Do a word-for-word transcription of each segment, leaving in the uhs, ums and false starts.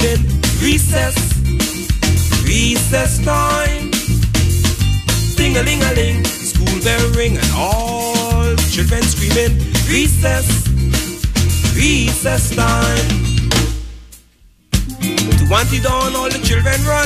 screaming, recess, recess time. Ding-a-ling-a-ling, school bell ring and all children screaming, recess, recess time. To want it on, all the children run.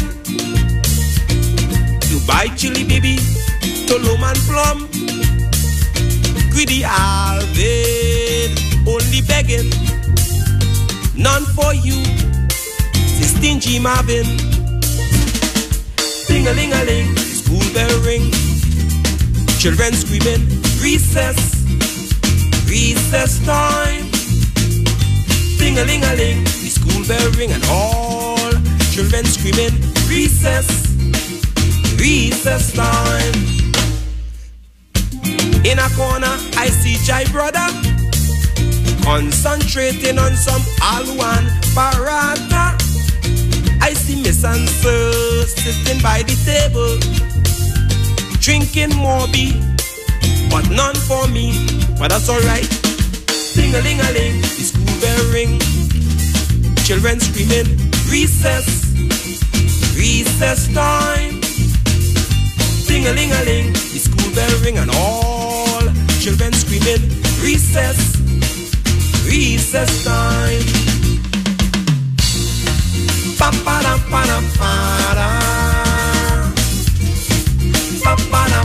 To buy chili baby, to loam and plum. Greedy Alvin, only begging, none for you, the stingy Marvin. Ding-a-ling-a-ling, the school bell ring, children screaming, recess, recess time. Ding-a-ling-a-ling, the school bell ring and all children screaming, recess, recess time. In a corner, I see Jai brother concentrating on some Alwan Parata. I see Miss Answer sitting by the table, drinking Morbi, but none for me, but that's alright. Ding-a-ling-a-ling, the school bell ring, children screaming, recess, recess time. Ding-a-ling-a-ling, the school bell ring and all children screaming, recess, recess time. Pa-pa-da-pa-da-pa-da, pa-pa-da.